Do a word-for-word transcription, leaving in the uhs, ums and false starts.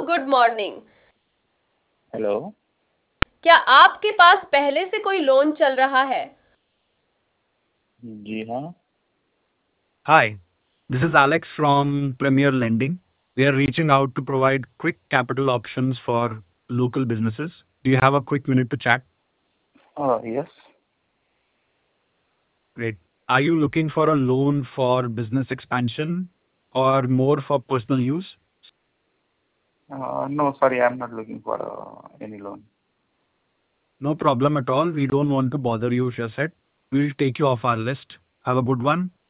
Good morning. Hello. क्या आपके पास पहले से कोई लोन चल रहा है? जी हाँ। Hi, this is Alex from Premier Lending. We are reaching out to provide quick capital options for local businesses. Do you have a quick minute to chat? Yes. Great. Are you looking for a loan for business expansion or more for personal use? No sorry, I am not looking for any loan. No problem at all. We don't want to bother you, Shasset. We'll take you off our list. Have a good one.